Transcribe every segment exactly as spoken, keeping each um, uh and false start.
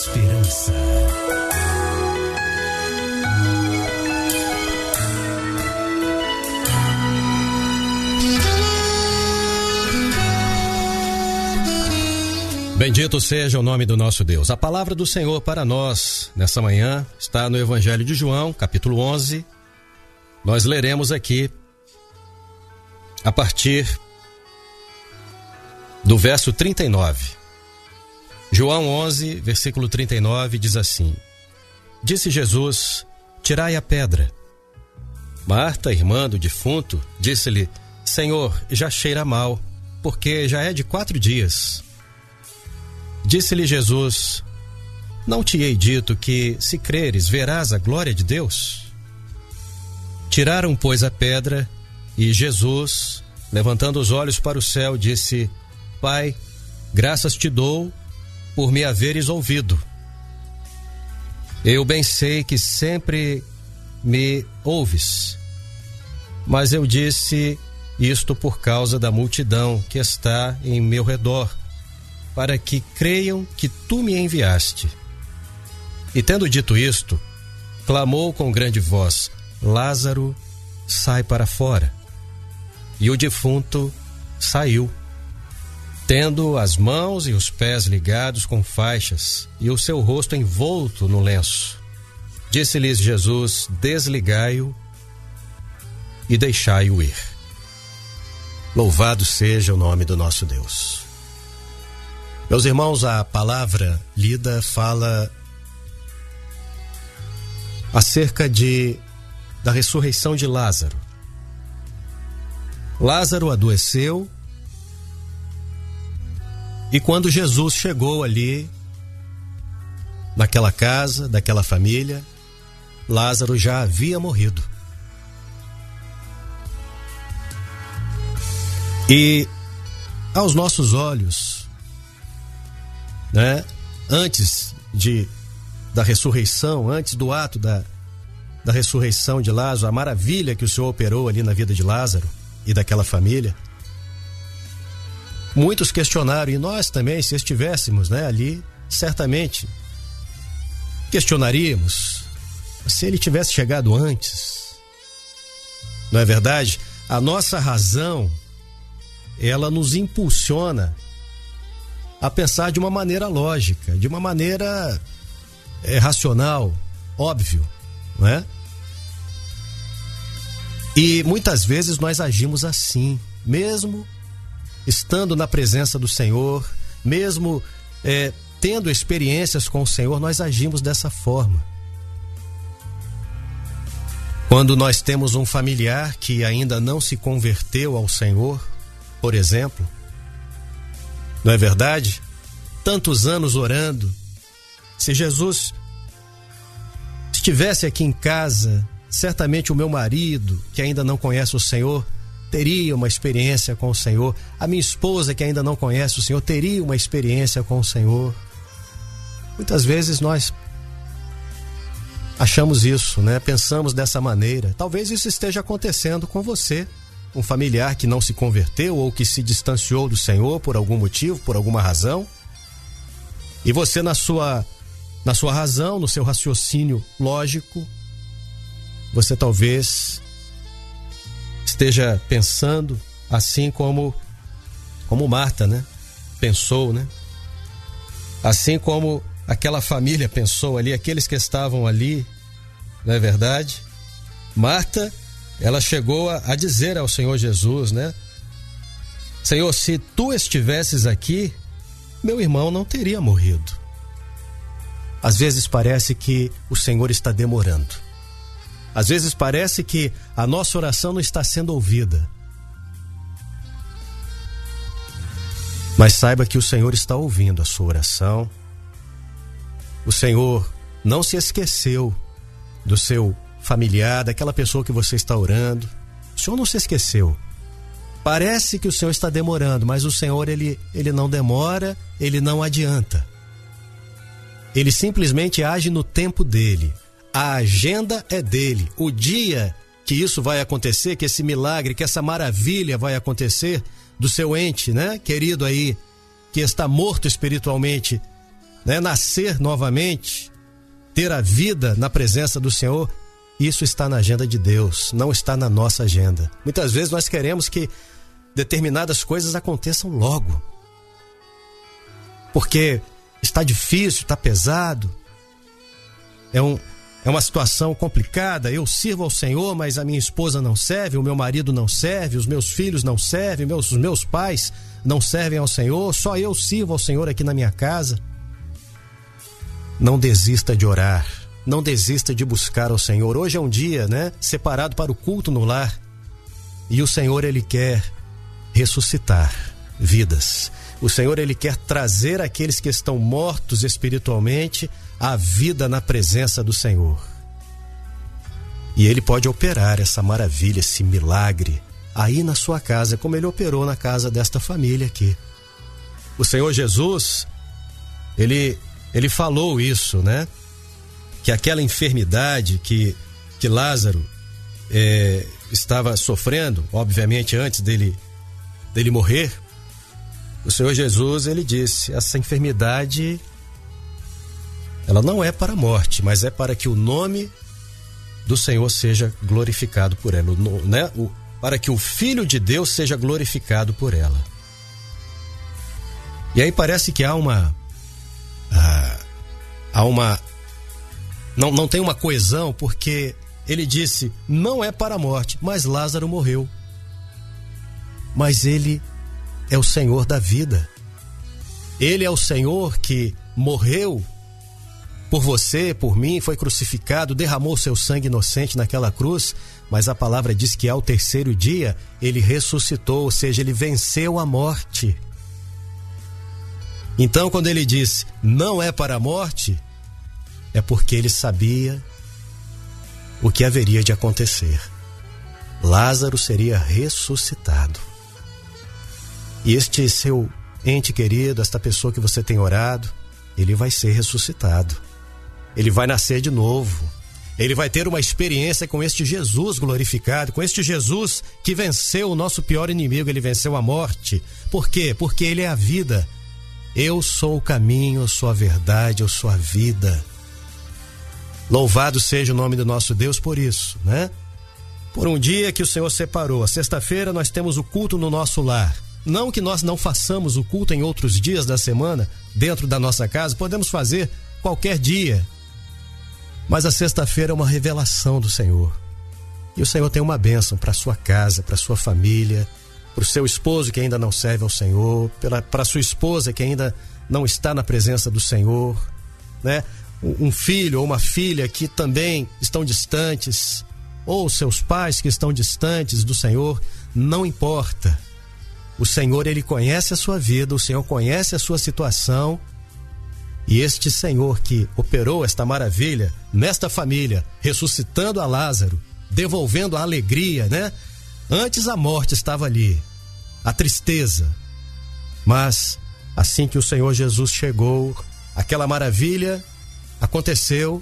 esperança. Bendito seja o nome do nosso Deus. A palavra do Senhor para nós nessa manhã está no Evangelho de João, capítulo onze. Nós leremos aqui a partir do verso trinta e nove. João onze, versículo trinta e nove, diz assim: Disse Jesus: Tirai a pedra. Marta, irmã do defunto, disse-lhe: Senhor, já cheira mal, porque já é de quatro dias. Disse-lhe Jesus: Não te hei dito que, se creres, verás a glória de Deus? Tiraram, pois, a pedra, e Jesus, levantando os olhos para o céu, disse: Pai, graças te dou por me haveres ouvido. Eu bem sei que sempre me ouves, mas eu disse isto por causa da multidão que está em meu redor, para que creiam que tu me enviaste. E tendo dito isto, clamou com grande voz: Lázaro, sai para fora. E o defunto saiu, tendo as mãos e os pés ligados com faixas e o seu rosto envolto no lenço. Disse-lhes Jesus: Desligai-o e deixai-o ir. Louvado seja o nome do nosso Deus. Meus irmãos, a palavra lida fala acerca de, da ressurreição de Lázaro. Lázaro adoeceu, e quando Jesus chegou ali, naquela casa, daquela família, Lázaro já havia morrido. E aos nossos olhos, né, antes de, da ressurreição, antes do ato da, da ressurreição de Lázaro, a maravilha que o Senhor operou ali na vida de Lázaro e daquela família, muitos questionaram, e nós também, se estivéssemos, né, ali, certamente questionaríamos se ele tivesse chegado antes. Não é verdade? A nossa razão, ela nos impulsiona a pensar de uma maneira lógica, de uma maneira é, racional, óbvio, não é? E muitas vezes nós agimos assim, mesmo estando na presença do Senhor, mesmo é, tendo experiências com o Senhor, nós agimos dessa forma. Quando nós temos um familiar que ainda não se converteu ao Senhor, por exemplo, não é verdade? Tantos anos orando, se Jesus estivesse aqui em casa, certamente o meu marido, que ainda não conhece o Senhor, teria uma experiência com o Senhor. A minha esposa, que ainda não conhece o Senhor, teria uma experiência com o Senhor. Muitas vezes nós achamos isso, né? Pensamos dessa maneira. Talvez isso esteja acontecendo com você, um familiar que não se converteu ou que se distanciou do Senhor por algum motivo, por alguma razão. E você, na sua, na sua razão, no seu raciocínio lógico, você talvez esteja pensando assim como, como Marta, né? Pensou, né? Assim como aquela família pensou ali, aqueles que estavam ali, não é verdade? Marta, ela chegou a, a dizer ao Senhor Jesus, né? Senhor, se tu estivesses aqui, meu irmão não teria morrido. Às vezes parece que o Senhor está demorando. Às vezes parece que a nossa oração não está sendo ouvida. Mas saiba que o Senhor está ouvindo a sua oração. O Senhor não se esqueceu do seu familiar, daquela pessoa que você está orando. O Senhor não se esqueceu. Parece que o Senhor está demorando, mas o Senhor, ele, ele não demora, ele não adianta. Ele simplesmente age no tempo dele. A agenda é dele. O dia que isso vai acontecer, que esse milagre, que essa maravilha vai acontecer do seu ente, né, querido aí, que está morto espiritualmente, né, nascer novamente, ter a vida na presença do Senhor, isso está na agenda de Deus, não está na nossa agenda. Muitas vezes nós queremos que determinadas coisas aconteçam logo, porque está difícil, está pesado, é, um, é uma situação complicada. Eu sirvo ao Senhor, mas a minha esposa não serve, o meu marido não serve, os meus filhos não servem, meus, os meus pais não servem ao Senhor, só eu sirvo ao Senhor aqui na minha casa. Não desista de orar, não desista de buscar ao Senhor. Hoje é um dia, né, separado para o culto no lar, e o Senhor, Ele quer ressuscitar vidas. O Senhor, Ele quer trazer aqueles que estão mortos espiritualmente à vida na presença do Senhor. E Ele pode operar essa maravilha, esse milagre aí na sua casa, como Ele operou na casa desta família aqui. O Senhor Jesus, Ele, ele falou isso, né? Que aquela enfermidade que, que Lázaro é, estava sofrendo, obviamente antes dele, dele morrer, o Senhor Jesus, Ele disse, essa enfermidade, ela não é para a morte, mas é para que o nome do Senhor seja glorificado por ela, né? O, para que o Filho de Deus seja glorificado por ela. E aí parece que há uma ah, há uma não, não tem uma coesão, porque Ele disse, não é para a morte, mas Lázaro morreu. Mas Ele é o Senhor da vida. Ele é o Senhor que morreu por você, por mim, foi crucificado, derramou seu sangue inocente naquela cruz, mas a palavra diz que ao terceiro dia Ele ressuscitou, ou seja, Ele venceu a morte. Então, quando Ele disse, não é para a morte, é porque Ele sabia o que haveria de acontecer. Lázaro seria ressuscitado. E este seu ente querido, esta pessoa que você tem orado, ele vai ser ressuscitado. Ele vai nascer de novo. Ele vai ter uma experiência com este Jesus glorificado, com este Jesus que venceu o nosso pior inimigo, Ele venceu a morte. Por quê? Porque Ele é a vida. Eu sou o caminho, eu sou a verdade, eu sou a vida. Louvado seja o nome do nosso Deus por isso, né? Por um dia que o Senhor separou. A sexta-feira nós temos o culto no nosso lar. Não que nós não façamos o culto em outros dias da semana, dentro da nossa casa, podemos fazer qualquer dia. Mas a sexta-feira é uma revelação do Senhor. E o Senhor tem uma bênção para a sua casa, para a sua família, para o seu esposo que ainda não serve ao Senhor, para a sua esposa que ainda não está na presença do Senhor, né? Um filho ou uma filha que também estão distantes, ou seus pais que estão distantes do Senhor, não importa. O Senhor, Ele conhece a sua vida, o Senhor conhece a sua situação, e este Senhor que operou esta maravilha nesta família, ressuscitando a Lázaro, devolvendo a alegria, né? Antes a morte estava ali, a tristeza, mas assim que o Senhor Jesus chegou, aquela maravilha aconteceu,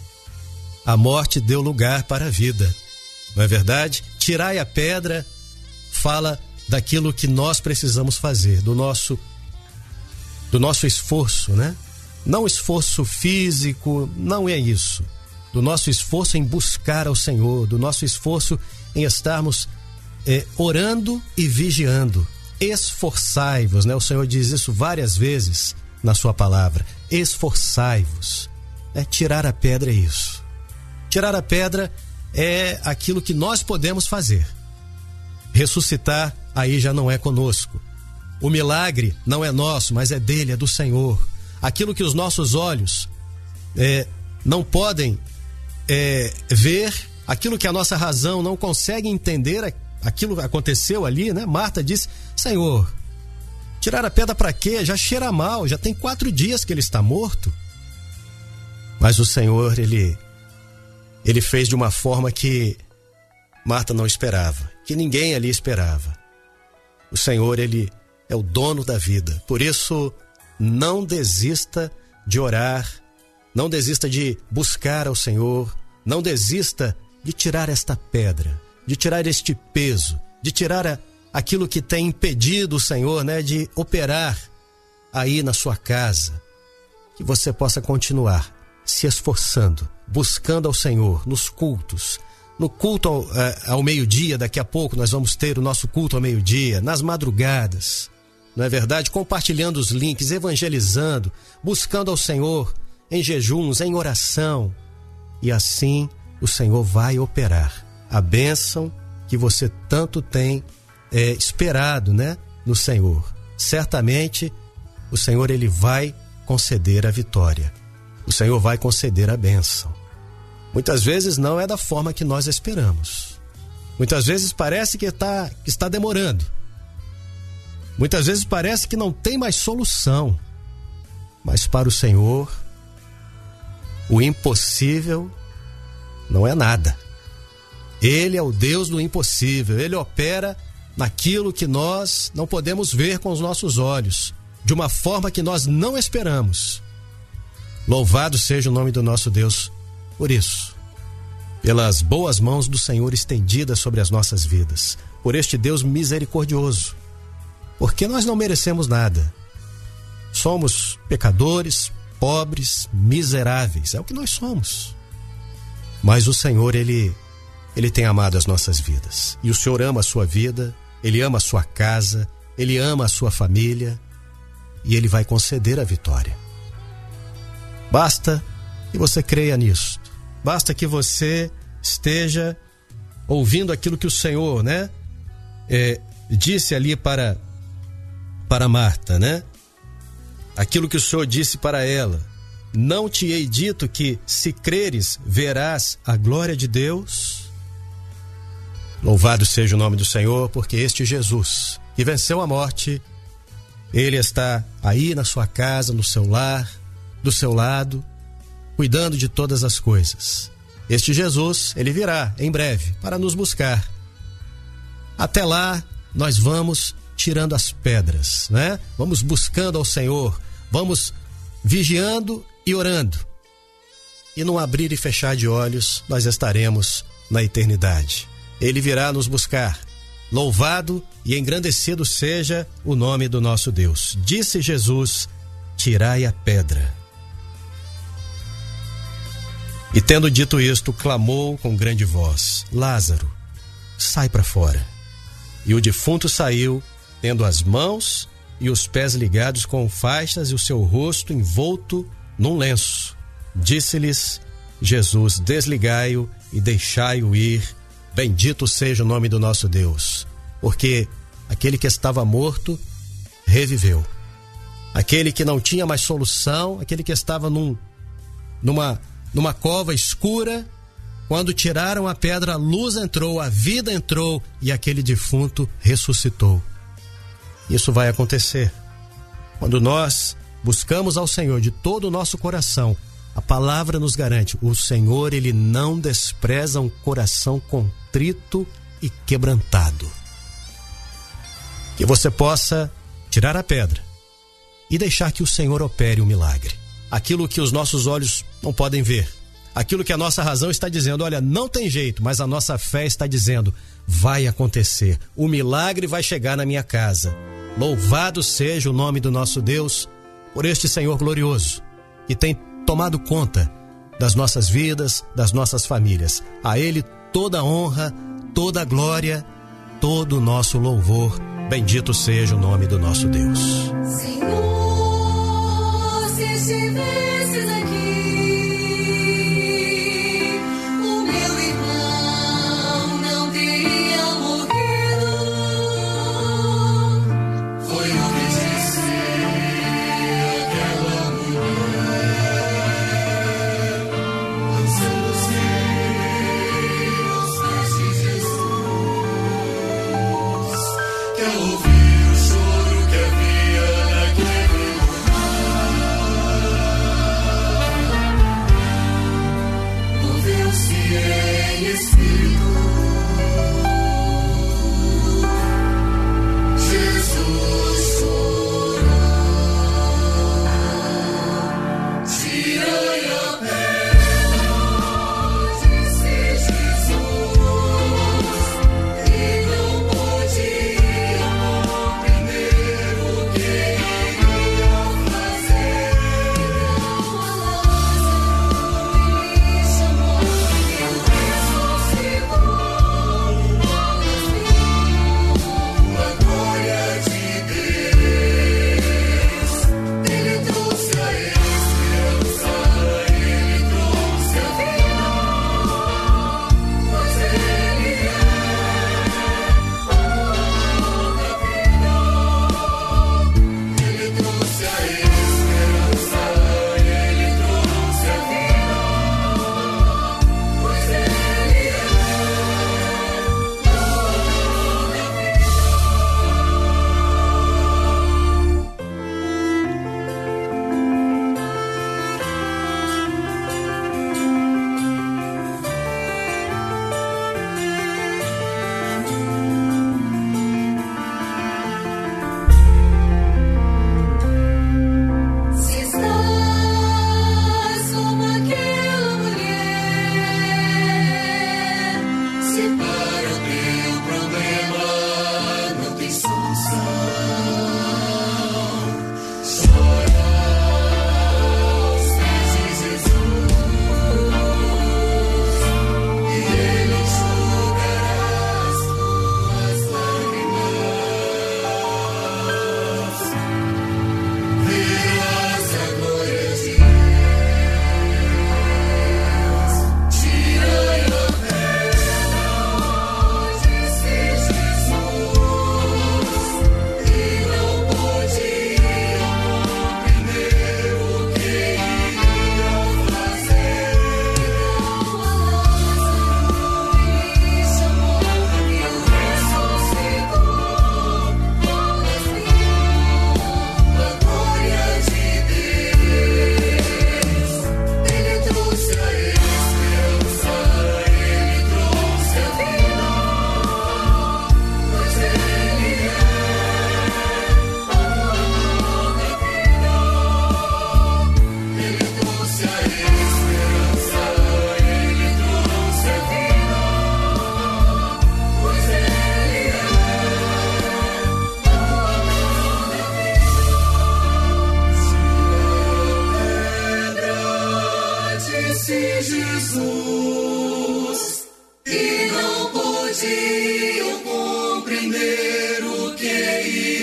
a morte deu lugar para a vida, não é verdade? Tirai a pedra fala daquilo que nós precisamos fazer, do nosso do nosso esforço, né? Não esforço físico, não é isso. Do nosso esforço em buscar ao Senhor, do nosso esforço em estarmos é, orando e vigiando. Esforçai-vos, né? O Senhor diz isso várias vezes na sua palavra. Esforçai-vos. É, tirar a pedra é isso. Tirar a pedra é aquilo que nós podemos fazer. Ressuscitar, aí já não é conosco. O milagre não é nosso, mas é dele, é do Senhor. Aquilo que os nossos olhos é, não podem é, ver, aquilo que a nossa razão não consegue entender, aquilo que aconteceu ali, né? Marta disse, Senhor, tirar a pedra para quê? Já cheira mal, já tem quatro dias que ele está morto. Mas o Senhor, ele, ele fez de uma forma que Marta não esperava, que ninguém ali esperava. O Senhor, ele é o dono da vida. Por isso, não desista de orar, não desista de buscar ao Senhor, não desista de tirar esta pedra, de tirar este peso, de tirar a, aquilo que tem impedido o Senhor, né, de operar aí na sua casa. que você possa continuar se esforçando, buscando ao Senhor nos cultos, no culto ao, ao meio-dia. Daqui a pouco nós vamos ter o nosso culto ao meio-dia, nas madrugadas, não é verdade? Compartilhando os links, evangelizando, buscando ao Senhor em jejuns, em oração. E assim o Senhor vai operar a bênção que você tanto tem é, esperado, né, no Senhor. Certamente o Senhor ele vai conceder a vitória. O Senhor vai conceder a bênção. Muitas vezes não é da forma que nós esperamos. Muitas vezes parece que, tá, que está demorando. Muitas vezes parece que não tem mais solução. Mas para o Senhor, o impossível não é nada. Ele é o Deus do impossível. Ele opera naquilo que nós não podemos ver com os nossos olhos, de uma forma que nós não esperamos. Louvado seja o nome do nosso Deus por isso, pelas boas mãos do Senhor estendidas sobre as nossas vidas, por este Deus misericordioso, porque nós não merecemos nada. Somos pecadores, pobres, miseráveis, é o que nós somos. Mas o Senhor, Ele, Ele tem amado as nossas vidas. E o Senhor ama a sua vida, Ele ama a sua casa, Ele ama a sua família, e Ele vai conceder a vitória. Basta que você creia nisso. Basta que você esteja ouvindo aquilo que o Senhor, né, é, disse ali para, para Marta, né? Aquilo que o Senhor disse para ela: não te hei dito que, se creres, verás a glória de Deus? Louvado seja o nome do Senhor, porque este Jesus, que venceu a morte, Ele está aí na sua casa, no seu lar, do seu lado, cuidando de todas as coisas. Este Jesus, Ele virá em breve para nos buscar. Até lá, nós vamos tirando as pedras, né? Vamos buscando ao Senhor, vamos vigiando e orando. E num abrir e fechar de olhos, nós estaremos na eternidade. Ele virá nos buscar. Louvado e engrandecido seja o nome do nosso Deus. Disse Jesus: tirai a pedra. E tendo dito isto, clamou com grande voz: Lázaro, sai para fora. E o defunto saiu, tendo as mãos e os pés ligados com faixas e o seu rosto envolto num lenço. Disse-lhes Jesus: desligai-o e deixai-o ir. Bendito seja o nome do nosso Deus, porque aquele que estava morto reviveu. Aquele que não tinha mais solução, aquele que estava num, numa, numa cova escura, quando tiraram a pedra, a luz entrou, a vida entrou e aquele defunto ressuscitou. Isso vai acontecer quando nós buscamos ao Senhor de todo o nosso coração. A palavra nos garante: o Senhor, Ele não despreza um coração contrito e quebrantado. Que você possa tirar a pedra e deixar que o Senhor opere o milagre. Aquilo que os nossos olhos não podem ver, aquilo que a nossa razão está dizendo: olha, não tem jeito, mas a nossa fé está dizendo: vai acontecer, o milagre vai chegar na minha casa. Louvado seja o nome do nosso Deus por este Senhor glorioso, que tem tomado conta das nossas vidas, das nossas famílias. A Ele toda a honra, toda a glória, todo o nosso louvor. Bendito seja o nome do nosso Deus. Senhor, se estivesses aqui, o meu irmão não teria morrido. Foi o que disse aquela mulher, lançando-se aos pés de Jesus. Quer ouvir o choro que havia naquele lugar?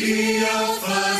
alegria faz